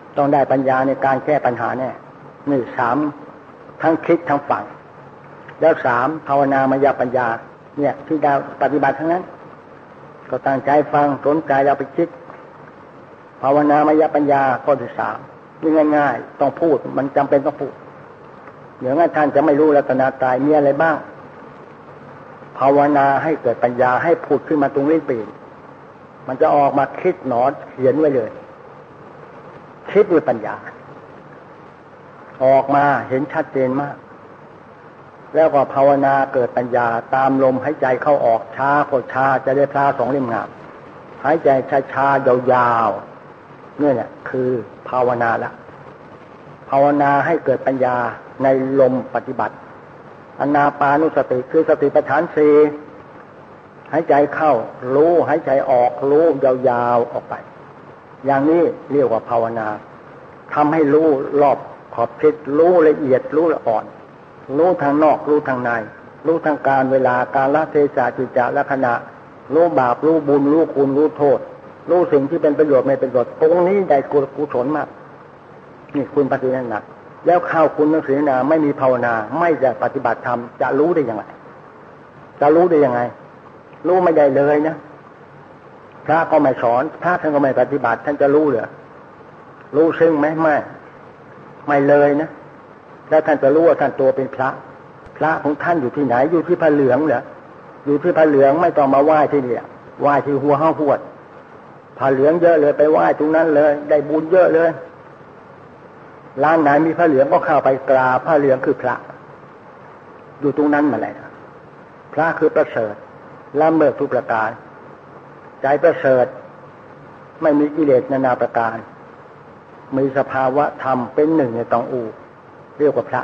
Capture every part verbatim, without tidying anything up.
ต้องได้ปัญญาในการแก้ปัญหาเนี่ยนี่สามทั้งคิดทั้งฝังแล้วสามภาวนามยปัญญาเนี่ยที่ได้ปฏิบัติทั้งนั้นก็ตั้งใจฟังสนใจเราไปคิดภาวนามยปัญญาข้อที่สามนี่ง่ายๆต้องพูดมันจำเป็นต้องพูดเดี๋ยวงั้นท่านจะไม่รู้รัตนตรัยมีอะไรบ้างภาวนาให้เกิดปัญญาให้พูดขึ้นมาตรงนี้ปีมันจะออกมาคิดหนอเขียนไว้เลยคิดด้วยปัญญาออกมาเห็นชัดเจนมากแล้วก็ภาวนาเกิดปัญญาตามลมหายใจเข้าออกช้าก็ช้าจะได้พระสองเล่มงามหายใจช้าๆยาวๆเนี่ยเนี่ยคือภาวนาละภาวนาให้เกิดปัญญาในลมปฏิบัติอานาปานุสติคือสติปัฏฐานสี่หายใจเข้ารู้หายใจออกรู้ยาวๆออกไปอย่างนี้เรียกว่าภาวนาทำให้รู้รอบขอบคิดรู้ละเอียดรู้ละอ่อนรู้ทางนอกรู้ทางในรู้ทางการเวลาการละเทศะจิตจะละขณะรู้บาปรู้บุญรู้คุณรู้โทษรู้สิ่งที่เป็นประโยชน์ไม่เป็นประโยชน์ตรงนี้ได้กุศลมากนี่คุณปฏิญาณแล้วเข้าคุณนักศีลนาไม่มีภาวนาไม่จะปฏิบัติธรรมจะรู้ได้ยังไงจะรู้ได้ยังไงรู้ไม่ได้เลยนะพระก็ไม่สอนพระท่านก็ไม่ปฏิบัติท่านจะรู้เหรอรู้ซึ่งไหมไม่ไม่เลยนะแล้วท่านจะรู้ว่าท่านตัวเป็นพระพระของท่านอยู่ที่ไหนอยู่ที่ผ้าเหลืองเหรออยู่ที่ผ้าเหลืองไม่ต้องมาไหว้ที่นี่ไหว้ที่หัวห้าพวดผ้าเหลืองเยอะเลยไปไหว้ตรงนั้นเลยได้บุญเยอะเลยร้านไหนมีผ้าเหลืองก็เข้าไปกราบผ้าเหลืองคือพระอยู่ตรงนั้นมาเลยนะพระคือประเสริฐละเมิดทุกประการใจประเสริฐไม่มีกิเลสนานาประการมีสภาวะธรรมเป็นหนึ่งในตองอูเรียกว่าพระ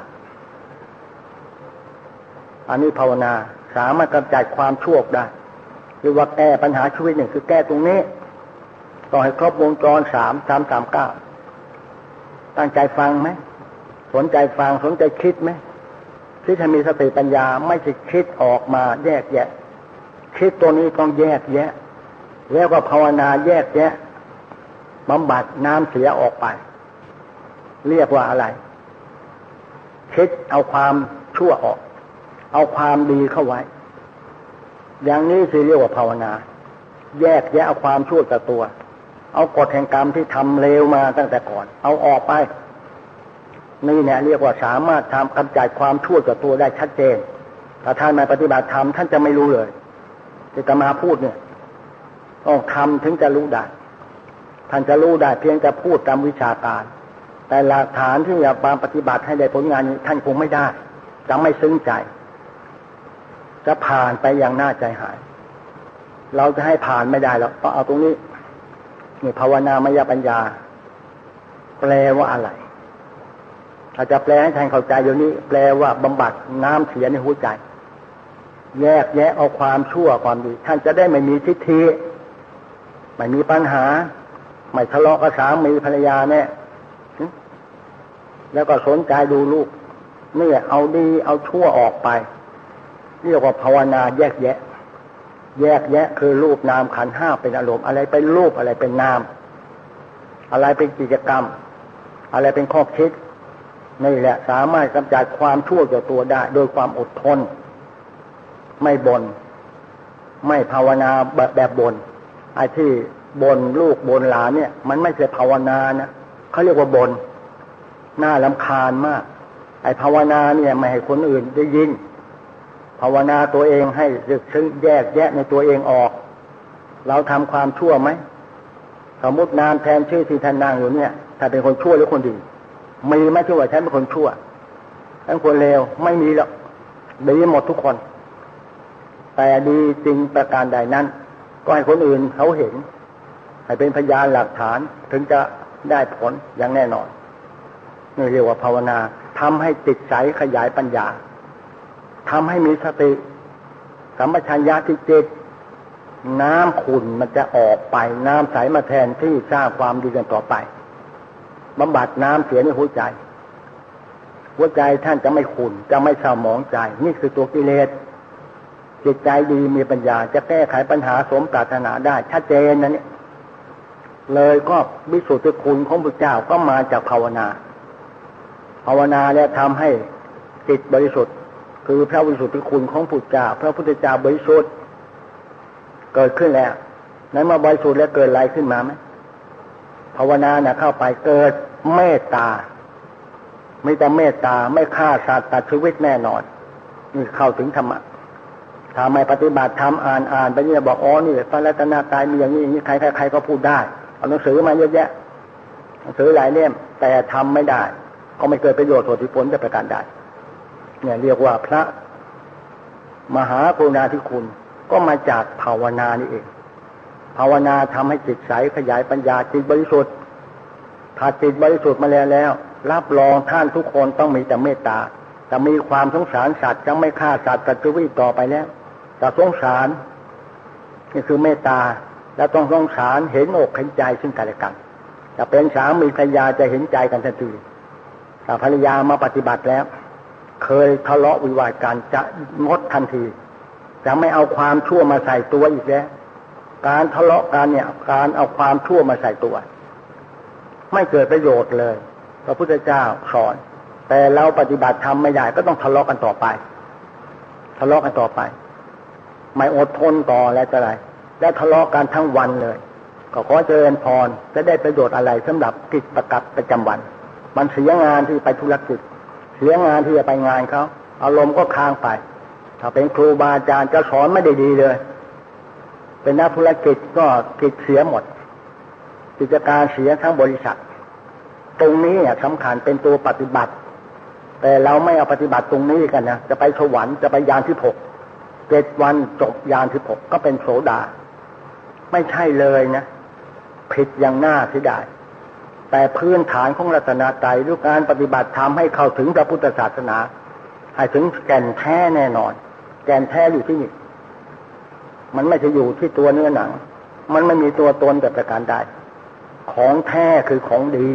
อันนี้ภาวนาสามารถกำจัดความชั่วได้คือว่าแก้ปัญหาชีวิตหนึ่งคือแก้ตรงนี้ต้องให้ครบวงจรสามสามสามเก้าตั้งใจฟังไหมสนใจฟังสนใจคิดไหมคิดให้มีสติปัญญาไม่ใช่คิดออกมาแยกแยะคิดตัวนี้ต้องแยกแยะแล้วก็ภาวนาแยกแยะบำบัดน้ำเสียออกไปเรียกว่าอะไรคิดเอาความชั่วออกเอาความดีเข้าไว้อย่างนี้สิเรียกว่าภาวนาแยกแยะเอาความชั่วจากตัวเอากฎแห่งกรรมที่ทำเลวมาตั้งแต่ก่อนเอาออกไปนี่เนี่ยเรียกว่าสามารถทำกำจัดความชั่วจากตัวได้ชัดเจนถ้าท่านมาปฏิบัติธรรมท่านจะไม่รู้เลยที่จะมาพูดเนี่ยต้องทำถึงจะรู้ได้ท่านจะรู้ได้เพียงจะพูดตามวิชาการแต่หลักฐานที่จะมาปฏิบัติให้ได้ผลงานนี้ท่านคงไม่ได้จะไม่ซึ้งใจจะผ่านไปอย่างน่าใจหายเราจะให้ผ่านไม่ได้หรอกต้องเอาตรงนี้นี่ภาวนามยปัญญาแปลว่าอะไรถ้าจะแปลให้ท่านเข้าใจเดี๋ยวนี้แปลว่าบำบัดน้ำเสียในหัวใจแยกแยะเอาความชั่วความดีท่านจะได้ไม่มีทิฏฐิไม่มีปัญหาไม่ทะเลาะกับสามีภรรยาแน่แล้วก็สนใจดูลูกนี่เอาดีเอาชั่วออกไปเรียกว่าภาวนาแยกแยะแยกแยะคือรูปนามขันธ์ห้าเป็นอารมณ์อะไรเป็นรูปอะไรเป็นนามอะไรเป็นกิจกรรมอะไรเป็นข้อคิดนี่แหละสามารถกำจัดความชั่วจากตัวได้โดยความอดทนไม่บน่นไม่ภาวนาแบบแบบบน่นไอ้ที่บ่นลูกบ่นหลานเนี่ยมันไม่ใช่ภาวนานะเขาเรียกว่าบ่นน่ารำคาญมากไอ้ภาวนาเนี่ยไม่ให้คนอื่นได้ยินภาวนาตัวเองให้สึกซึ้งแยกแยะในตัวเองออกเราทำความชั่วไหมสมมตินามแทนชื่อที่ท่านนั่งอยู่เนี่ยถ้าเป็นคนชั่วหรือคนดีมีไหมที่ว่าฉันเป็นคนชั่วทั้งคนเลวไม่มีหรอกดีหมดทุกคนแต่ดีจริงประการใดนั้นก็ให้คนอื่นเขาเห็นให้เป็นพยานหลักฐานถึงจะได้ผลอย่างแน่นอนนี่เรียกว่าภาวนาทำให้จิตใสขยายปัญญาทำให้มีสติสัมปชัญญะที่จิตน้ำขุ่นมันจะออกไปน้ำใสมาแทนที่สร้างความดีกันต่อไปบำบัดน้ำเสียในหัวใจหัวใจท่านจะไม่ขุ่นจะไม่เศร้าหมองใจนี่คือตัวกิเลสจิตใจดีมีปัญญาจะแก้ไขปัญหาสมปรารถนาได้ชัดเจนนะเนี่ยเลยก็วิสุทธิคุณของพระเจ้าก็มาจากภาวนาภาวนาแล้วทำให้จิตบริสุทธิ์คือพระวิสุทธิคุณของพระเจ้าพระพุทธเจ้าบริสุทธิ์เกิดขึ้นแล้วนั้นมาบริสุทธิ์แล้วเกิดอะไรขึ้นมาไหมภาวนาเนี่ยเข้าไปเกิดเมตตาไม่แต่เมตตาไม่ฆ่าสัตว์ตัดชีวิตแน่นอนนี่เข้าถึงธรรมะถ้าไม่ปฏิบัติธรรมอ่านอ่านไปเนี่ยบอกอ๋อนี่พระรัตนตรัยมีอย่างนี้อย่างนี้ใครใครๆก็พูดได้เอาหนังสือมาเยอะแยะหนังสือหลายเล่มแต่ทำไม่ได้ก็ไม่เกิดประโยชน์ผลผลจะประการใดเนี่ยเรียกว่าพระมหากรุณาธิคุณก็มาจากภาวนานี่เองภาวนาทำให้จิตใสขยายปัญญาจิตบริสุทธิ์ถ้าจิตบริสุทธิ์มาแล้วแล้วรับรองท่านทุกคนต้องมีแต่เมตตาจะมีความสงสารสัตว์จะไม่ฆ่าสัตว์ตัดชีวิตต่อไปแล้วจะสงสารนี่คือเมตตาแล้วต้องสงสารเห็นอกเห็นใจซึ่งกันและกันจะเป็นสามีภรรยาจะเห็นใจกันทันทีถ้าภรรยามาปฏิบัติแล้วเคยทะเลาะวิวาทกันจะงดทันทีจะไม่เอาความชั่วมาใส่ตัวอีกแล้วการทะเลาะกันเนี่ยการเอาความชั่วมาใส่ตัวไม่เกิดประโยชน์เลยพระพุทธเจ้าสอนแต่เราปฏิบัติทำไม่ได้ก็ต้องทะเลาะกันต่อไปทะเลาะกันต่อไปไม่อดทนต่อแล้วจะไรแล้วทะเลาะกันทั้งวันเลยก็ขอเจริญพรจะได้ประโยชน์อะไรสำหรับกิจประจำวันมันเสียงานที่ไปธุรกิจเสียงานที่จะไปงานเขาอารมณ์ก็ค้างไปถ้าเป็นครูบาอาจารย์จะสอนไม่ได้ดีเลยเป็นนักธุรกิจก็กิจเสียหมดกิจการเสียทั้งบริษัทตรงนี้เนี่ยสำคัญเป็นตัวปฏิบัติแต่เราไม่เอาปฏิบัติตรงนี้กันนะจะไปสวรรค์จะไปยานที่หกเจ็ดวันจบยานที่หกก็เป็นโสดาไม่ใช่เลยนะผิดอย่างหน้าเสียดายแต่พื้นฐานของรัตนตรัยด้วยการปฏิบัติทำให้เข้าถึงพระพุทธศาสนาให้ถึงแก่นแท้แน่นอนแก่นแท้อยู่ที่นี่มันไม่จะอยู่ที่ตัวเนื้อหนังมันไม่มีตัวตนแต่ประการใดของแท้คือของดี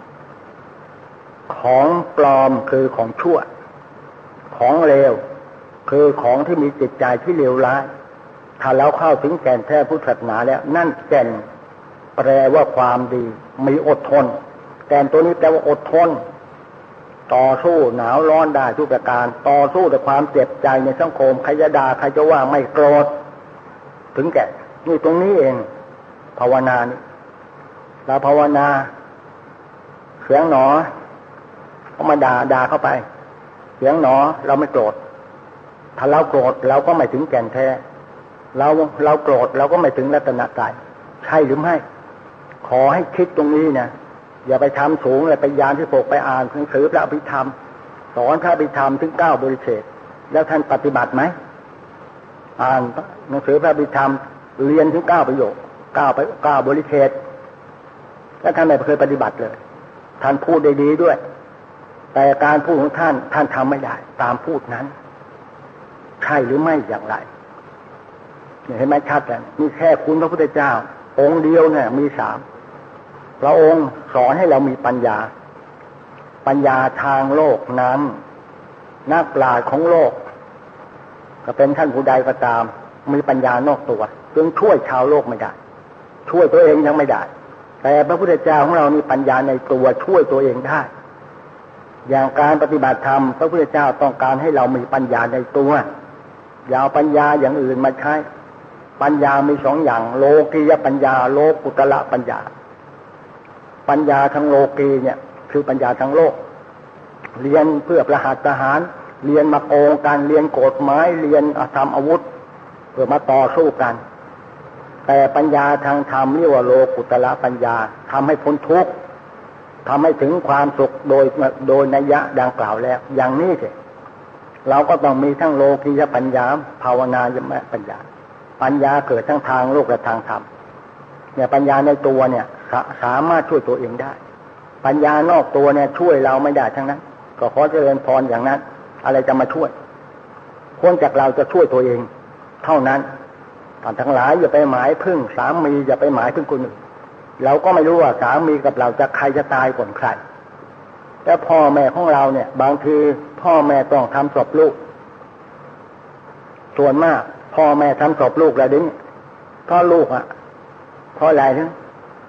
ของปลอมคือของชั่วของเลวคือของที่มีจิตใจที่เลวร้ายถ้าเราเข้าถึงแก่นแท้พุทธศาสนาแล้วนั่นแก่นแปลว่าความดีมีอดทนแก่นตัวนี้แปลว่าอดทนต่อสู้หนาวร้อนได้ทุกประการต่อสู้แต่ความเจ็บใจในสังคมใครจะด่าใครจะว่าไม่โกรธถึงแก่นี่ตรงนี้เองภาวนานี่เราภาวนาเสียงหนอเขามาด่าด่าเข้าไปเสียงหนอเราไม่โกรธถ้าเราโกรธเราก็ไม่ถึงแก่นแท้เราเราโกรธเราก็ไม่ถึงรัตนตรัยใช่หรือไม่ขอให้คิดตรงนี้นะอย่าไปทำสูงเลยไปยานที่หกไปอ่านหนังสือพระอภิธรรมสอนพระอภิธรรมถึงเก้าบริเฉดแล้วท่านปฏิบัติไหมอ่านหนังสือพระอภิธรรมเรียนถึงเก้าประโยคเก้าไปเก้าบริเฉดแล้วท่านไม่เคยปฏิบัติเลยท่านพูดได้ดีด้วยแต่การพูดของท่านท่านทำไม่ได้ตามพูดนั้นใช่หรือไม่อย่างไรเห็นไหมชัดเลยนี่แค่คุณพระพุทธเจ้าองค์เดียวเนี่ยมีสามพระองค์สอนให้เรามีปัญญาปัญญาทางโลกนั้นนักปราชญ์ของโลกก็เป็นท่านผู้ใดก็ตามมีปัญญานอกตัวจึงช่วยชาวโลกไม่ได้ช่วยตัวเองยังไม่ได้แต่พระพุทธเจ้าของเรานี่ปัญญาในตัวช่วยตัวเองได้อย่างการปฏิบัติธรรมพระพุทธเจ้าต้องการให้เรามีปัญญาในตัวอย่าเอาปัญญาอย่างอื่นมาใช้ปัญญามีสองอย่างโลกียปัญญาโลกุตระปัญญาปัญญาทางโลกีเนี่ยคือปัญญาทางโลกเรียนเพื่อประหัตประหารเรียนมาโกงกันเรียนกฎหมายเรียนทำอาวุธเพื่อมาต่อสู้กันแต่ปัญญาทางธรรมเรียกว่าโลกุตระปัญญาทำให้พ้นทุกข์ทำให้ถึงความสุขโดยโดยนัยยะดังกล่าวแล้วอย่างนี้สิเราก็ต้องมีทั้งโลกียปัญญาภาวนายมปัญญาปัญญาเกิดทั้งทางโลกและทางธรรมเนี่ยปัญญาในตัวเนี่ยสาสามารถช่วยตัวเองได้ปัญญานอกตัวเนี่ยช่วยเราไม่ได้ทั้งนั้นก็ขอเจริญพรอย่างนั้นอะไรจะมาช่วยคนจากเราจะช่วยตัวเองเท่านั้นท่านทั้งหลายอย่าไปหมายพึ่งสามีอย่าไปหมายพึ่งคนอื่นเราก็ไม่รู้ว่าสามีกับเราจะใครจะตายก่อนใครแต่พ่อแม่ของเราเนี่ยบางทีพ่อแม่ต้องทำศพลูกส่วนมากพ่อแม่ทำศพลูกแล้วดิ้งเพราะลูกอ่ะเพราะอะไรนะ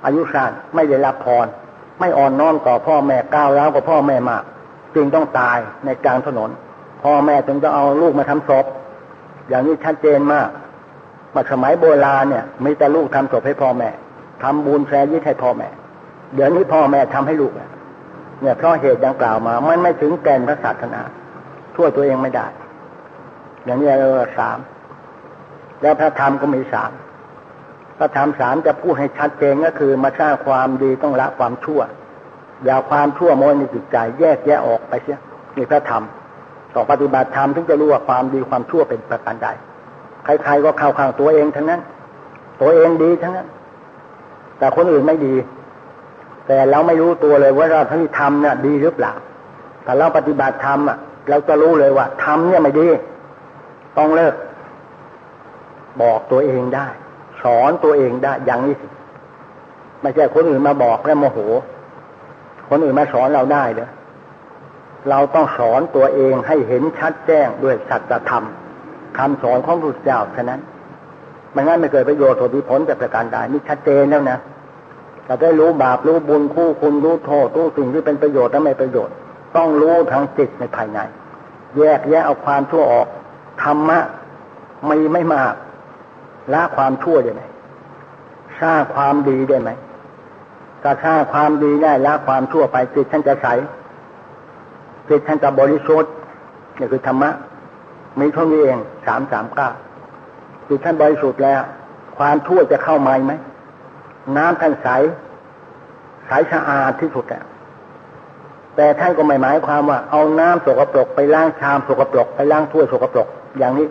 อายุสั้นไม่ได้รับพรไม่อ่อนน้อมต่อพ่อแม่ก้าวร้าวกับพ่อแม่มากจึงต้องตายในกลางถนนพ่อแม่จึงจะเอาลูกมาทำศพอย่างนี้ชัดเจนมากมาสมัยโบราณเนี่ยมีแต่ลูกทำศพให้พ่อแม่ทำบุญแสยิดให้พ่อแม่เดี๋ยวนี้พ่อแม่ทำให้ลูกเนี่ยเพราะเหตุดังกล่าวมามันไม่ถึงแก่นพระศาสนาช่วยตัวเองไม่ได้อย่างนี้เราสามแล้วพระธรรมก็มีสามพระธรรมสามจะพูดให้ชัดเจนก็คือมาสร้างความดีต้องละความชั่วอย่าความชั่วโมยในจิตใจแยกแยะออกไปเสียนี่พระธรรมต่อปฏิบัติธรรมถึงจะรู้ว่าความดีความชั่วเป็นประการใดใครๆก็เข้าข้างตัวเองทั้งนั้นตัวเองดีทั้งนั้นแต่คนอื่นไม่ดีแต่เราไม่รู้ตัวเลยว่าเราที่ทำเนี่ยดีหรือเปล่าแต่เราปฏิบัติธรรมอ่ะเราจะรู้เลยว่าทำเนี่ยไม่ดีต้องเลิกบอกตัวเองได้สอนตัวเองได้อย่างนี้สิไม่ใช่คนอื่นมาบอกแล้วโมโหคนอื่นมาสอนเราได้เด้อเราต้องสอนตัวเองให้เห็นชัดแจ้งด้วยสัจธรรมคำสอนของพระพุทธเจ้าฉะนั้นไม่งั้นไม่เกิดประโยชน์ผลผลจากประการใดนี่ชัดเจนแล้วนะเราได้รู้บาปรู้บุญคู่คุณรู้โทษรู้สิ่งที่เป็นประโยชน์และไม่ประโยชน์ต้องรู้ทางจิตในภายในแยกแยะเอาความชั่วออกธรรมะมีไม่มากละความชั่วได้ไหมสร้างความดีได้ไหมถ้าสร้างความดีได้ละความชั่วไปจิตท่านจะใสจิตท่านจะบริสุทธิ์นี่คือธรรมะมีเท่านี้เองสามสามเก้าจิตท่านบริสุทธิ์แล้วความชั่วจะเข้ามาไหมน้ำท่านใสใสสะอาดที่สุดแล้วแต่ท่านก็ไม่หมายความว่าเอาน้ำสกปรกไปล้างชามสกปรกไปล้างถ้วยสกปรกอย่างนี้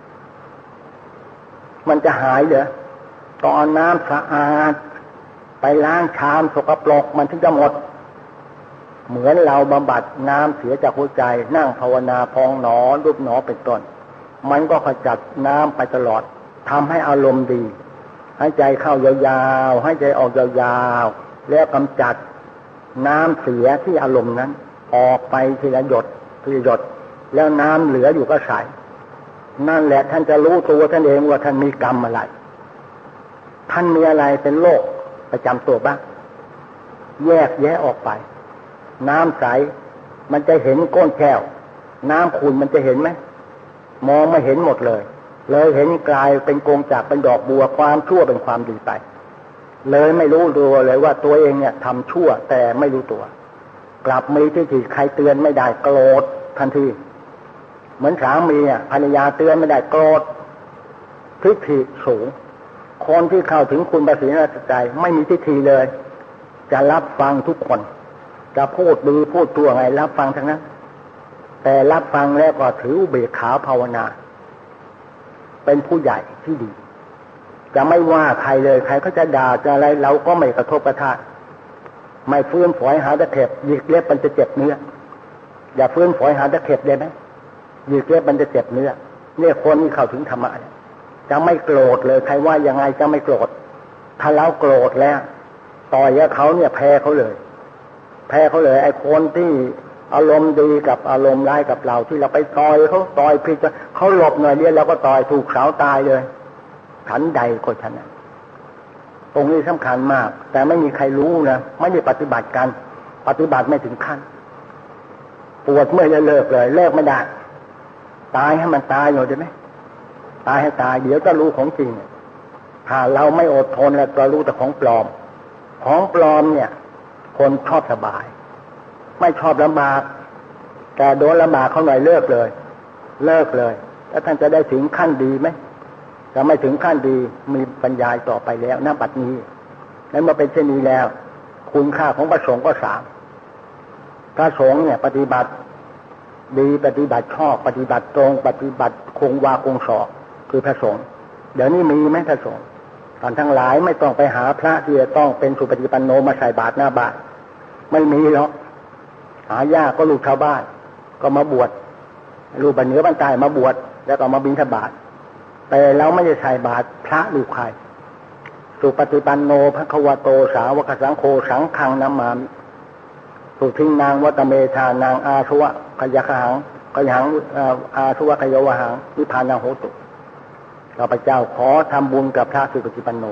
มันจะหายเหรอต้องเอาน้ำสะอาดไปล้างชามสกปรกมันถึงจะหมดเหมือนเราบำบัดน้ำเสียจากหัวใจนั่งภาวนาพองหนอรูปหนอเป็นต้นมันก็ขจัดน้ำไปตลอดทำให้อารมณ์ดีให้ใจเข้ายาวๆให้ใจออกยาวๆแล้วกำจัดน้ำเสียที่อารมณ์นั้นออกไปทีละหยดทีละหยดแล้วน้ำเหลืออยู่ก็ใสนั่นแหละท่านจะรู้ตัวท่านเองว่าท่านมีกรรมอะไรท่านมีอะไรเป็นโรคประจำตัวบ้างแยกแยะออกไปน้ำใสมันจะเห็นก้นแก้วน้ำขุ่นมันจะเห็นไหมมองไม่เห็นหมดเลยเลยเห็นกลายเป็นกงจากเป็นดอกบัวความชั่วเป็นความดีไปเลยไม่รู้ตัวเลยว่าตัวเองเนี่ยทำชั่วแต่ไม่รู้ตัวกลับมีที่ที่ใครเตือนไม่ได้โกรธทันทีเหมือนสามีอ่ะภรรยาเตือนไม่ได้โกรธทิฏฐิสูงคนที่เข้าถึงคุณประสิทธิ์ใจไม่มีทิฏฐิเลยจะรับฟังทุกคนจะพูดดีพูดตัวไงรับฟังทั้งนั้นแต่รับฟังแล้วก็ถืออุเบกขาภาวนาเป็นผู้ใหญ่ที่ดีจะไม่ว่าใครเลยใครเขาจะด่าจะอะไรเราก็ไม่กระทบกระทั่งไม่ฟื้นฝอยหาตะเข็บหยิกเล็บมันจะเจ็บเนื้ออย่าฟื้นฝอยหาตะเข็บได้ไหมหยิกเล็บมันจะเจ็บเนื้อเนี่ยคนที่เข้าถึงธรรมะจะไม่โกรธเลยใครว่ายังไงจะไม่โกรธถ้าเราโกรธแล้วต่อยเขาเนี่ยแพ้เขาเลยแพ้เขาเลยไอ้คนที่อารมณ์ดีกับอารมณ์ร้ายกับเราที่เราไปต่อยเขาต่อยผิดเขาหลบหน่อยเดียวเราก็ต่อยถูกเสาตายเลยฉันใดก็ฉันนั้นตรงนี้สำคัญมากแต่ไม่มีใครรู้นะไม่ได้ปฏิบัติกันปฏิบัติไม่ถึงขั้นปวดเมื่อยจะเลิกเลยเลิกไม่ได้ตายให้มันตายอยู่ได้ไหมตายให้ตายเดี๋ยวจะรู้ของจริงถ้าเราไม่อดทนแล้วก็รู้แต่ของปลอมของปลอมเนี่ยคนชอบสบายไม่ชอบลำบากแต่โดนลำบากเขาหน่อยเลิกเลยเลิกเลยแล้วท่านจะได้ถึงขั้นดีไหมจะไม่ถึงขั้นดีมีปัญญาต่อไปแล้วณบัดนี้แล้วมาเป็นเช่นนี้แล้วคุณค่าของพระสงฆ์ก็สามพระสงฆ์เนี่ยปฏิบัติดีปฏิบัติชอบปฏิบัติตรงปฏิบัติคงวาคงสอบคือพระสงฆ์เดี๋ยวนี้มีไหมพระสงฆ์ท่านทั้งหลายไม่ต้องไปหาพระที่จะต้องเป็นสุปฏิปันโนมาใส่บาตรหน้าบาตรไม่มีหรอกหายากก็ลูกชาวบ้านก็มาบวชลูกบันเหนือบันใต้มาบวชแล้วก็มาบิณฑบาตแต่เราไม่ได้ใส่บาตรพระลูกใครสุปฏิปันโนภควโตสาวกสังโฆสังฆังนามามิสุทินางวัตเมธานางอาสวะขยหังขยหังอาสวะขยวหังนิพพานาโหตุข้าพเจ้าขอทำบุญกับพระสุปฏิปันโน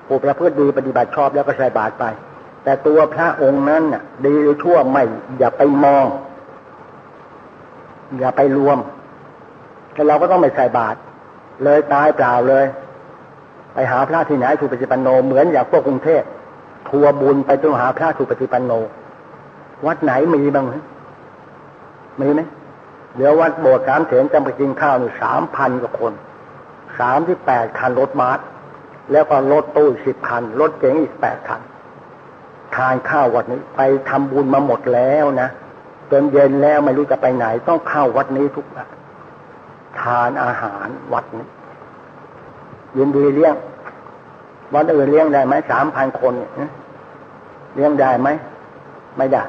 ผู้ประพฤติดีปฏิบัติชอบแล้วก็ใส่บาตรไปแต่ตัวพระองค์นั้นน่ะดีหรือชั่วไม่อย่าไปมองอย่าไปรวมแต่เราก็ต้องไม่ใส่บาตรเลยตายเปล่าเลยไปหาพระที่ไหนสุปฏิปันโนเหมือนอย่างพวกกรุงเทพทัวบุญไปต้องหาพระสุปฏิปันโนวัดไหนมีบ้างไหมมีไหมเดี๋ยววัดโบสถ์สามเสนจำไปกินข้าวนี่สามพันกว่าคนสามที่แปดคันรถบัสแล้วก็รถตู้สิบคันรถเก๋งอีกแปดคันทานข้าววัดนี้ไปทำบุญมาหมดแล้วนะจนเย็นแล้วไม่รู้จะไปไหนต้องเข้าวัดนี้ทุกวันทานอาหารวัดนี้ยินดีเลี้ยงวัดอื่นเลี้ยงได้ไหมสามพันคนเนี่ยเลี้ยงได้ไหมไม่ได้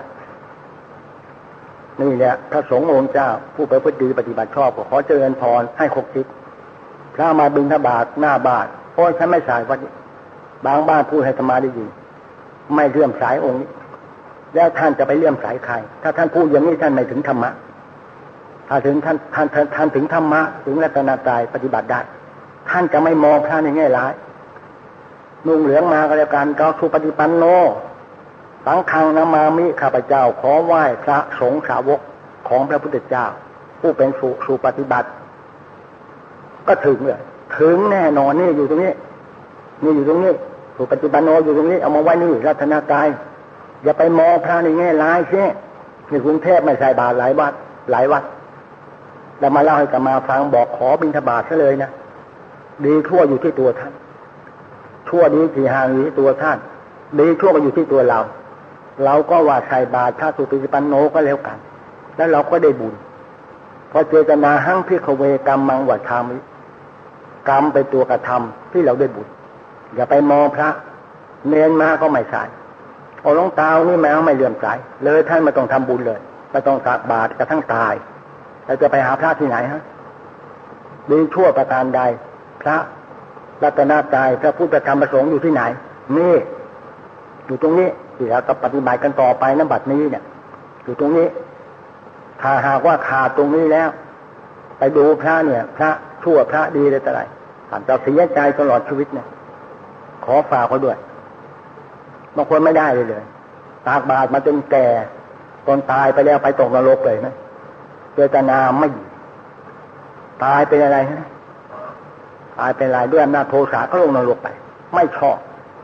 นี่แหละพระสงฆ์องค์เจ้าผู้ประพฤติดีปฏิบัติชอบก็ขอเจริญพรให้ครบทิศพระมาบิณฑบาตหน้าบ้านโอ้ยฉันไม่สายวัดนี้บางบ้านพูดให้ธรรมะได้ยินไม่เลื่อมสายองค์นี้แล้วท่านจะไปเลื่อมสายใครถ้าท่านพูดอย่างนี้ท่านไม่ถึงธรรมะถ้าถึงท่านท่านท่านถึงธรรมะถึงรัตนตรัยปฏิบัติได้ท่านจะไม่มองพระในแง่ร้ายนุ่งเหลืองมาก็แล้วกันก็สุปฏิปันโนสังฆังนามามิข้าพเจ้าขอไหว้พระสงฆ์สาวกของพระพุทธเจ้าผู้เป็นสุสุปฏิบัติก็ถึงเลยถึงแน่นอนนี่อยู่ตรงนี้นี่อยู่ตรงนี้สุปฏิปันโนอยู่ตรงนี้เอามาไว้นี่รัตนตรัยอย่าไปมองพระในแง่ร้ายเสียนี่กรุงเทพไม่ใส่บาตรหลายวัดหลายวัดแล้วมาเล่าให้กับมาฟังบอกขอบิณฑบาตซะเลยนะดีชั่วอยู่ที่ตัวท่านชั่วดีที่ห่างอยู่ที่ตัวท่านดีชั่วก็อยู่ที่ตัวเราเราก็ว่าใส่บาตรถ้าสุปฏิปันโนก็แล้วกันแล้วเราก็ได้บุญพอเจตนาหั่งพิขเวกรรมมังวัฏฐามิกรรมเป็นตัวกระทำที่เราได้บุญอย่าไปมองพระเน้นมาก็ไม่ใส่เอาลงตานี่แมวไม่เลื่อมใสเลยท่านไม่ต้องทำบุญเลยไม่ต้องตักบาตรกระทั่งตายเราจะไปหาพระที่ไหนฮะดีชั่วประการใดพระรัตนตรัยพระพุทธธรรมประสงค์อยู่ที่ไหนนี่อยู่ตรงนี้ที่เราต้องปฏิบัติกันต่อไปณบัดนี้เนี่ยอยู่ตรงนี้ถ้าหากว่าขาดตรงนี้แล้วไปดูพระเนี่ยพระชั่วพระดีได้แต่ไรท่านจะเสียใจตลอดชีวิตเนี่ยขอฝากเขาด้วยบางคนไม่ได้เลยเลยตากบาตรมาจนแก่ตอนตายไปแล้วไปตกนรกเลยนะเจตนาไม่ตายเป็นอะไรฮะตายเป็นอะไรด้วยอำนาจโทสะก็ลงนรกไปไม่ชอบ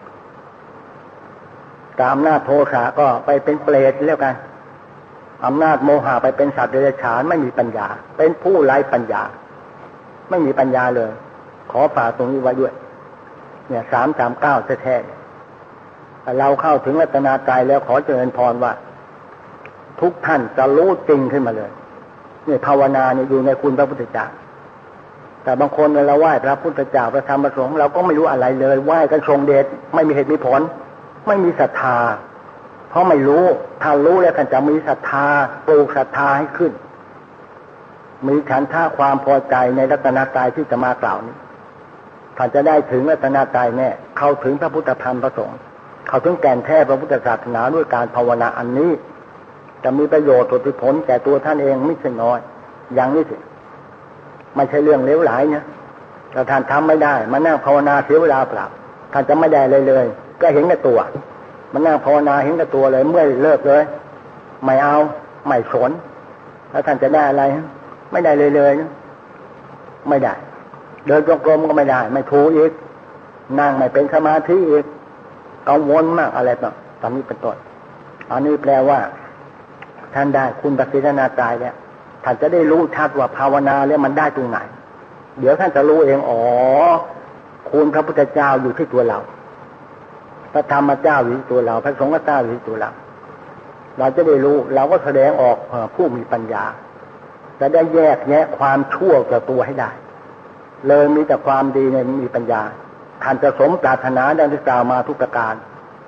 ตามอำนาจโทสะก็ไปเป็นเปรตแล้วกันอำนาจโมหะไปเป็นสัตว์เดรัจฉานไม่มีปัญญาเป็นผู้ไร้ปัญญาไม่มีปัญญาเลยขอฝากตรงนี้ไว้ด้วยเนี่ยสามสามเก้าแท้ๆเราเข้าถึงรัตนตรัยแล้วขอเจริญพรว่าทุกท่านจะรู้จริงขึ้นมาเลยเนี่ยภาวนาเนี่ยอยู่ในคุณพระพุทธเจ้าแต่บางคนเราไหว้พระพุทธเจ้าพระธรรมพระสงฆ์เราก็ไม่รู้อะไรเลยไหว้กันทรงเดชไม่มีเหตุมีผลไม่มีศรัทธาเพราะไม่รู้ถ้ารู้แล้วท่านจะมีศรัทธาปลูกศรัทธาให้ขึ้นมีฉันท่าความพอใจในรัตนตรัยที่จะมากล่าวนี้ท่านจะได้ถึงรัตนตรัยแน่เข้าถึงพระพุทธธรรมพระสงฆ์เข้าถึงแก่นแท้พระพุทธศาสนาด้วยการภาวนาอันนี้จะมีประโยชน์ผลผลแก่ตัวท่านเองไม่ใช่น้อยอย่างนี้สิไม่ใช่เรื่องเลวไหลนะถ้าท่านทำไม่ได้มานั่งภาวนาเสียเวลาเปล่าท่านจะไม่ได้เลยเลยก็เห็นกับตัวมันนั่งภาวนาเห็นกับตัวเลยเมื่อเลิกเลยไม่เอาไม่สนแล้วท่านจะได้อะไรไม่ได้เลยเลยไม่ได้เดินจงกรมก็ไม่ได้ไม่ถูกอีกนั่งไม่เป็นสมาธิอีกกังวลมากอะไรต่างตอนนี้เป็นต้นอันนี้แปลว่าท่านได้คุณปัจจนาตายแล้วท่านจะได้รู้ชัดว่าภาวนาแล้วมันได้ตรงไหนเดี๋ยวท่านจะรู้เองอ๋อคุณพระพุทธเจ้าอยู่ที่ตัวเราพระธรรมเจ้าอยู่ที่ตัวเราพระสงฆ์เจ้าอยู่ที่ตัวเราเราจะได้รู้เราก็แสดงออกผู้มีปัญญาจะได้แยกแยะความชั่วจากตัวให้ได้เลยมีแต่ความดีเนี่ยมีปัญญาท่านจะสมปรารถนาดังที่กล่าวมาทุกประการ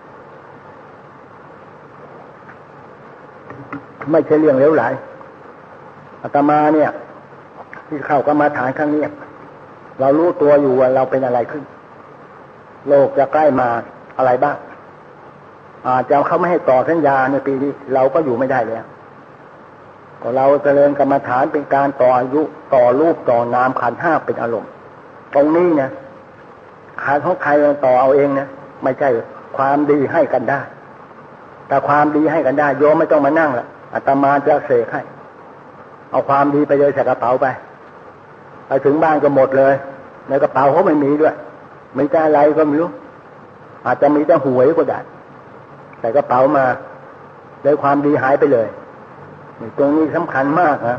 ไม่ใช่เรื่องเลวไหลอาตมาเนี่ยที่เข้ากรรมฐานครั้งนี้เรารู้ตัวอยู่ว่าเราเป็นอะไรขึ้นโลกจะใกล้มาอะไรบ้างอาจจะเขาไม่ให้ต่อสัญญาในปีนี้เราก็อยู่ไม่ได้แล้วก็เราเจริญกรรมฐานเป็นการต่ออายุต่อรูปต่อนามขันธ์ห้าเป็นอารมณ์ตรงนี้เนี่ยขันธ์ของใครเราต่อเอาเองนะไม่ใช่ความดีให้กันได้แต่ความดีให้กันได้โยมไม่ต้องมานั่งละอาตมาจะเสกให้เอาความดีไปเลยใส่กระเป๋าไปไปถึงบ้านก็หมดเลยในกระเป๋าเขาไม่มีด้วยมีแต่อะไรก็ไม่รู้อาจจะมีแต่หวยก็ได้ใส่กระเป๋ามาเลยความดีหายไปเลยตรงนี้สำคัญมากนะ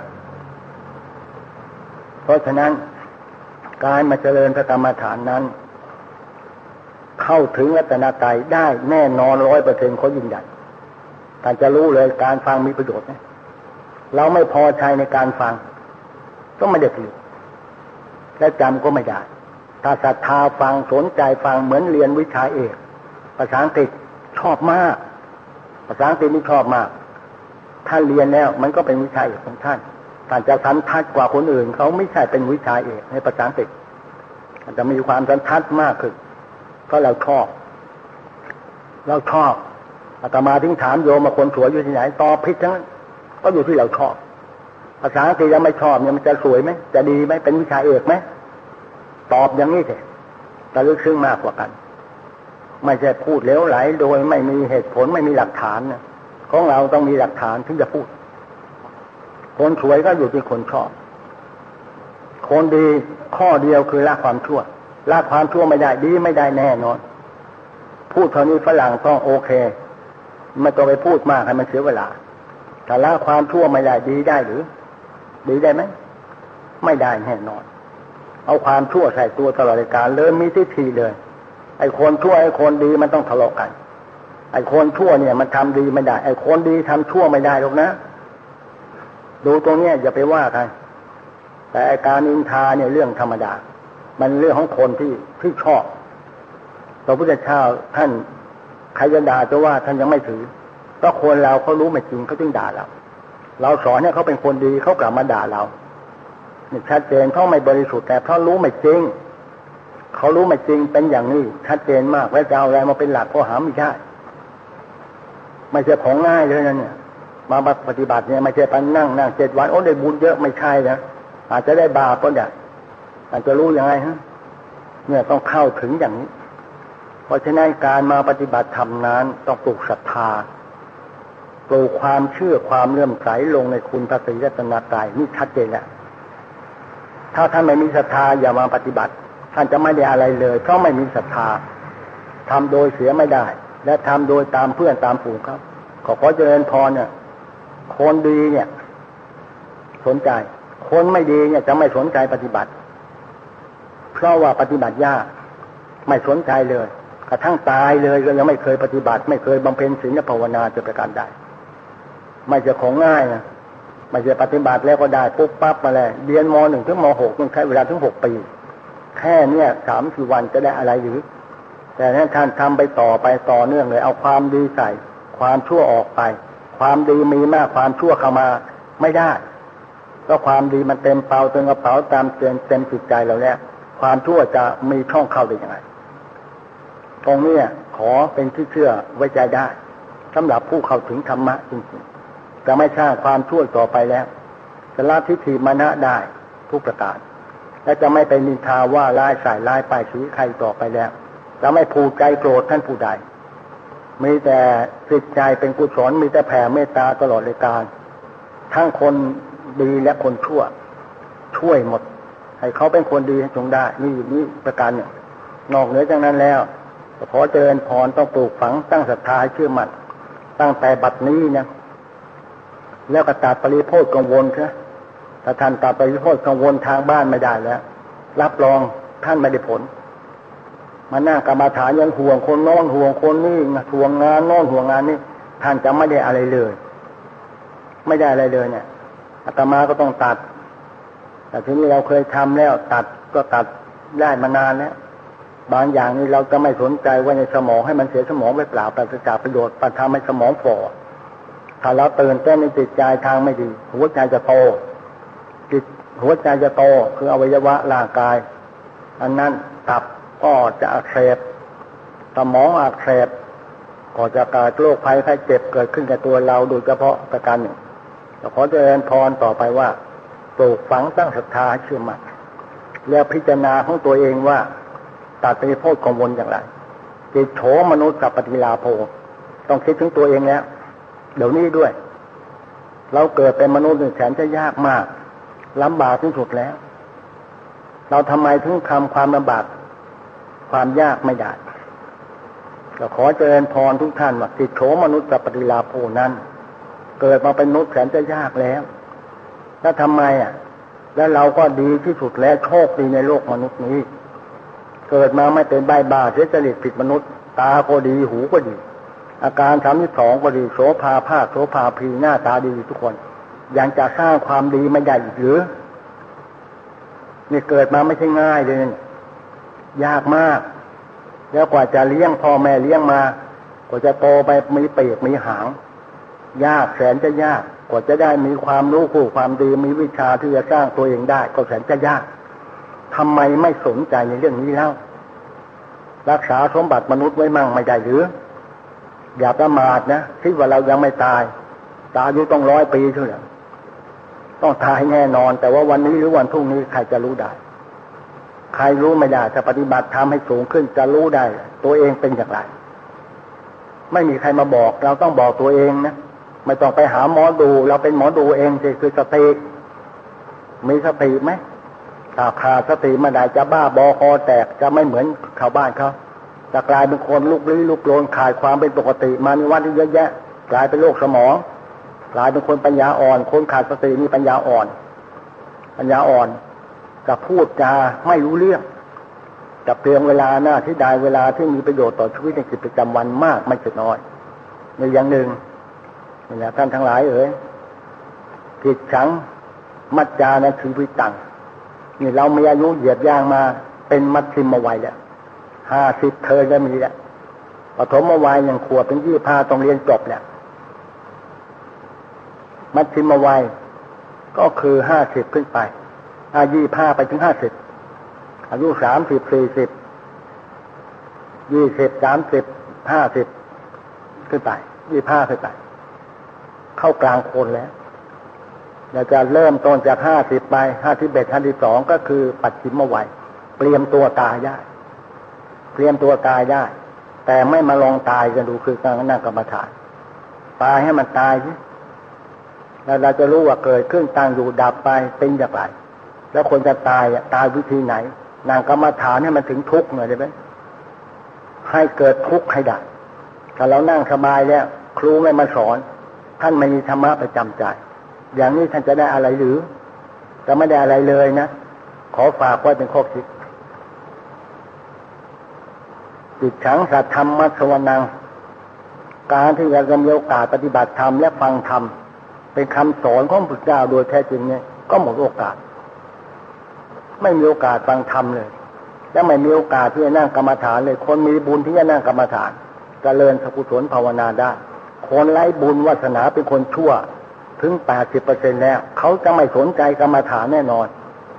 เพราะฉะนั้นการมาเจริญพระกรรมฐานนั้นเข้าถึงรัตนตรัยได้แน่นอนร้อยเปอร์เซ็นต์เขายืนยันการจะรู้เลยการฟังมีประโยชน์นะเราไม่พอใจในการฟังก็ไม่ได้ประโยชน์และจำก็ไม่ได้ถ้าศรัทธาฟังสนใจฟังเหมือนเรียนวิชาเอกภาษาอังกฤษชอบมากภาษาอังกฤษนี่ชอบมากถ้าเรียนแล้วมันก็เป็นวิชาเอกของท่านท่านจะสันทัดกว่าคนอื่นเขาไม่ใช่เป็นวิชาเอกในภาษาอังกฤษมันจะมีความสันทัดมากขึ้นเพราะเราชอบเราชอบอาตมาถึงถามโยมมาคนสวยอยู่ที่ไหนตอบผิดทั้งนั้นก็อยู่ที่เราชอบภาษาอังกฤษยังไม่ชอบเนี่ยมันจะสวยไหมจะดีไหมเป็นวิชาเอกไหมตอบอย่างนี้เถอะแต่ลึกซึ้งมากกว่ากันไม่ใช่พูดเหลวไหลโดยไม่มีเหตุผลไม่มีหลักฐานนะของเราต้องมีหลักฐานถึงจะพูดคนสวยก็อยู่ที่คนชอบคนดีข้อเดียวคือละความชั่วละความชั่วไม่ได้ดีไม่ได้แน่นอนพูดเท่านี้ฝรั่งต้องโอเคไม่ต้องไปพูดมากให้มันเสียเวลาถ้าละความชั่วไม่ได้ดีได้หรือดีได้ไหมไม่ได้แน่นอนเอาความชั่วใส่ตัวตลอดการเลยมีทิฏฐิเลยไอ้คนชั่วไอ้คนดีมันต้องทะเลาะกันไอ้คนชั่วเนี่ยมันทำดีไม่ได้ไอ้คนดีทำชั่วไม่ได้หรอกนะดูตรงนี้อย่าไปว่ากันแต่การนินทาเนี่ยเรื่องธรรมดามันเรื่องของคนที่ที่ชอบพระพุทธเจ้าท่านใครจะด่าจะว่าท่านยังไม่ถือเพราะคนเราเขารู้ไม่จริงเขาจึงด่าเราเราสอนให้เขาเป็นคนดีเขากลับมาด่าเรานี่ชัดเจนเขาไม่บริสุทธิ์แต่เพราะรู้ไม่จริงเขารู้ไม่จริงเป็นอย่างนี้ชัดเจนมากแล้วจะเอาอะไรมาเป็นหลักก็หาไม่ได้ไม่ใช่ของง่ายเลยนะเนี่ยมาปฏิบัติเนี่ยไม่ใช่ไปนั่งนั่งเจ็ดวันโอ้ได้บุญเยอะไม่ใช่นะอาจจะได้บาปก็ได้อาจจะรู้ยังไงฮะเนี่ยต้องเข้าถึงอย่างนี้เพราะฉะนั้นการมาปฏิบัติธรรมนั้นต้องปลูกศรัทธาปลูกความเชื่อความเลื่อมใสลงในคุณพระศรีรัตนตรัยนี่ชัดเจนแล้วถ้าท่านไม่มีศรัทธาอย่ามาปฏิบัติท่านจะไม่ได้อะไรเลยเพราะไม่มีศรัทธาทำโดยเสียไม่ได้และทำโดยตามเพื่อนตามฝูงครับขอขอเจริญพรเนี่ยคนดีเนี่ยสนใจคนไม่ดีเนี่ยจะไม่สนใจปฏิบัติเพราะว่าปฏิบัติยากไม่สนใจเลยกระทั่งตายเลยก็ยังไม่เคยปฏิบัติไม่เคยบำเพ็ญศีลภาวนาจะประการใดไม่ใช่ของง่ายนะไม่ใช่ปฏิบัติแล้วก็ได้ปุ๊บปั๊บมาเลยเรียนม.หนึ่งถึงม.หกต้องใช้เวลาถึงหกปีแค่เนี้ยสามสี่วันจะได้อะไรหรือแต่ถ้าท่านทำไปต่อไปต่อเนื่องเลยเอาความดีใส่ความชั่วออกไปความดีมีมากความชั่วเข้ามาไม่ได้เพราะความดีมันเต็มเป่าเต็มกระเป๋าตามเต็มเต็มจิตใจเราแล้วความชั่วจะมีช่องเข้าได้ยังไงตรงนี้ขอเป็นที่เชื่อไว้ใจได้สำหรับผู้เข้าถึงธรรมะจริงๆจะไม่สร้างความชั่วต่อไปแล้วจะละทิฏฐิมานะได้ทุกประการและจะไม่ไปนินทาว่าร้ายใส่ร้ายป้ายสีใครต่อไปแล้วจะไม่ผูกใจโกรธท่านผู้ใดมีแต่จิตใจเป็นกุศลมีแต่แผ่เมตตาตลอดเลยการทั้งคนดีและคนชั่วช่วยหมดให้เขาเป็นคนดีให้จงได้นี่นี่ประการหนึ่งนอกเหนือจากนั้นแล้วขอเจริญพรต้องปลูกฝังตั้งศรัทธาให้เชื่อมั่นตั้งแต่บัดนี้นะแล้วก็ตัดปริโภคกังวลเถอะถ้าท่านตัดปริโภคกังวลทางบ้านไม่ได้แล้วรับรองท่านไม่ได้ผลมานั่งกรรมฐานยังห่วงคนโน้นห่วงคนนี้ห่วงงานโน้นห่วงงานนี้ท่านจะไม่ได้อะไรเลยไม่ได้อะไรเลยเนี่ยอาตมาก็ต้องตัดแต่ทีนี้เราเคยทำแล้วตัดก็ตัดได้มานานแล้วบางอย่างนี้เราจะไม่สนใจว่าในสมองให้มันเสียสมองไปเปล่าปราศจากประโยชน์ปัญหาให้สมองฝ่อถ้าเราตื่นเต้นในจิตใจทางไม่ดีหัวใจจะโตจิตหัวใจจะโตคืออวัยวะร่างกายอันนั้นตับก็จะอักเสบสมองอักเสบก็จะเกิดโรคภัยไข้เจ็บเกิดขึ้นกับตัวเราโดยเฉพาะประการหนึ่งขอเจริญพรต่อไปว่าปลูกฝังตั้งศรัทธาเชื่อมั่นแล้วพิจารณาของตัวเองว่าตัดไปโทษกังวลอย่างไรจิตโฉมนุษย์สัพพติลาโภต้องคิดถึงตัวเองแล้วเดี๋ยวนี้ด้วยเราเกิดเป็นมนุษย์แสนจะยากมากลำบากที่สุดแล้วเราทำไมถึงทำความลำบากความยากไม่ได้ก็ขอเจริญพรทุกท่านว่าจิตโฉมนุษย์สัพพติลาโภนั้นเกิดมาเป็นมนุษย์แสนจะยากแล้วแล้วทำไมอ่ะแล้วเราก็ดีที่สุดแล้วโชคดีในโลกมนุษย์นี้เกิดมาไม่เป็นใบบ้าเสียจริตผิดมนุษย์ตาก็ดีหูก็ดีอาการสามสิบสองก็ดีโสภาภาคโสภาพีหน้าตาดีทุกคนยังจะสร้างความดีไม่ได้อีกหรือนี่เกิดมาไม่ใช่ง่ายเลยยากมากแล้วกว่าจะเลี้ยงพ่อแม่เลี้ยงมากว่าจะโตไปมีปีกมีหางยากแสนจะยากกว่าจะได้มีความรู้คู่ความดีมีวิชาที่จะสร้างตัวเองได้ก็แสนจะยากทำไมไม่สนใจในเรื่องนี้แล้วรักษาสมบัติมนุษย์ไว้มั่งไม่ได้หรืออย่าประมาทนะคิดว่าเรายังไม่ตายตายอยู่ต้องร้อยปีเท่านั้นต้องตายแน่นอนแต่ว่าวันนี้หรือวันพรุ่งนี้ใครจะรู้ได้ใครรู้ไม่ได้ถ้าปฏิบัติทำให้สูงขึ้นจะรู้ได้ตัวเองเป็นอย่างไรไม่มีใครมาบอกเราต้องบอกตัวเองนะไม่ต้องไปหาหมอดูเราเป็นหมอดูเองคือสติมีสติไหมถ้าขาดสติมาได้จะบ้าบอคอแตกจะไม่เหมือนชาวบ้านเขาจะกลายเป็นคนลุกลี้ลุกลนขาดความเป็นปกติมาในวันที่เยอะแยะกลายเป็นโรคสมองกลายเป็นคนปัญญาอ่อนคนขาดสติมีปัญญาอ่อนปัญญาอ่อนจะพูดจาไม่รู้เรื่องจะเปลืองเวลาหน้าที่ได้เวลาที่มีประโยชน์ต่อชีวิตในกิจประจำวันมากไม่ใช่น้อยในอย่างหนึ่งนี่แหละท่านทั้งหลายเอ๋ยจิตฉังมัจจานะชีวิตตังนี่เรามีอายุเหยียบย่างมาเป็นมัชฌิมวัยแล้วห้าสิบเธอจะมีแล้วปฐมวัยอย่างขวบเป็นยี่ห้าต้องเรียนจบแล้วมัชฌิมวัยก็คือห้าสิบขึ้นไปอายุยี่ห้าไปถึงห้าสิบอายุสามสิบสี่สิบยี่สิบสามสิบห้าสิบขึ้นไปยี่ห้าขึ้นไปเข้ากลางคนแล้วเราจะเริ่มต้นจากห้าสิบไปห้าสิบเอ็ดห้าสิบสองก็คือปัจฉิมวัยเตรียมตัวตายได้เตรียมตัวตายได้แต่ไม่มาลองตายกันดูคือการนั่งกรรมฐานตายให้มันตายสิแล้วเราจะรู้ว่าเกิดขึ้นตั้งอยู่ดับไปเป็นอย่างไรแล้วคนจะตายตายวิธีไหนนั่งกรรมฐานให้มันถึงทุกข์หน่อยได้ไหมให้เกิดทุกข์ให้ได้ถ้าเรานั่งสบายแล้วครูไม่มาสอนท่านไม่มีธรรมะประจำใจอย่างนี้ท่านจะได้อะไรหรือจะไม่ได้อะไรเลยนะขอฝากไว้เป็นข้อคิดจิตฉังสัทธรรมสวนังการที่เราจะมีโอกาสปฏิบัติธรรมและฟังธรรมเป็นคำสอนของพระพุทธเจ้าโดยแท้จริงเนี่ยก็หมดโอกาสไม่มีโอกาสฟังธรรมเลยและไม่มีโอกาสที่จะนั่งกรรมฐานเลยคนมีบุญที่จะนั่งกรรมฐานเจริญกุศลภาวนาได้คนไร้บุญวาสนาเป็นคนชั่วถึง แปดสิบเปอร์เซ็นต์ แล้วเขาจะไม่สนใจกรรมฐานแน่นอน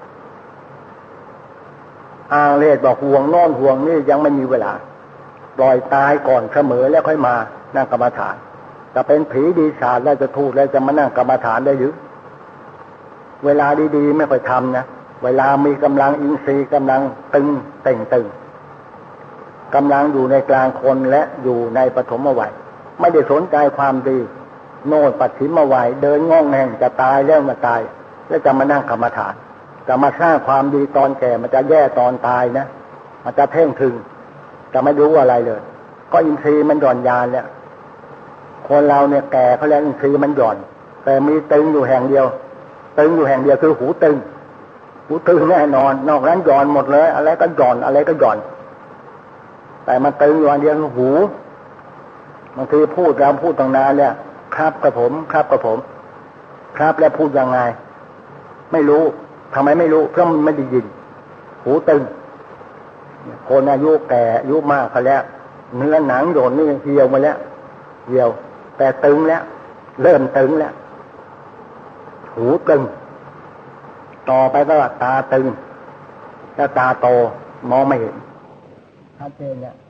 อ้างเลสบอกห่วงโน่นห่วงนี่ยังไม่มีเวลาปล่อยตายก่อนเสมอแล้วค่อยมานั่งกรรมฐานจะเป็นผีดีศาจแล้วจะทูตแล้วจะมานั่งกรรมฐานได้หรือเวลาดีๆไม่ค่อยทำนะเวลามีกำลังอินทรีย์กำลังตึงเต่งตึงกำลังอยู่ในกลางคนและอยู่ในปฐมวัยไม่ได้สนใจความดีโน่นปัจฉิมวัยเดินง่องแห่งจะตายแล้วมาตายแล้วจะมานั่งกรรมฐานจะมาสร้างความดีตอนแก่มันจะแย่ตอนตายนะมันจะเพ่งถึงจะไม่รู้อะไรเลยก็อินทรีย์มันหย่อนยานเนี่ยคนเราเนี่ยแก่เขาเรียกอินทรีย์มันหย่อนแต่มีตึงอยู่แห่งเดียวตึงอยู่แห่งเดียวคือหูตึงหูตึงแน่นอนนอกนั้นหย่อนหมดเลยอะไรก็หย่อนอะไรก็หย่อนแต่มันตึงอยู่อันเดียวคือหูบางทีพูดเราพูดตั้งนานเนี่ยครับกับผมครับกับผมครับแล้วพูดยังไงไม่รู้ทำไมไม่รู้เพราะมันไม่ได้ยินหูตึงคนอายุแก่อายุมากเขาแล้วเนื้อหนังโดนนี่เหี่ยวมาแล้วเหี่ยวแต่ตึงแล้วเริ่มตึงแล้วหูตึงต่อไปก็ตาตึงแล้วตาโตมองไม่เห็นชัดเจนเนี่ย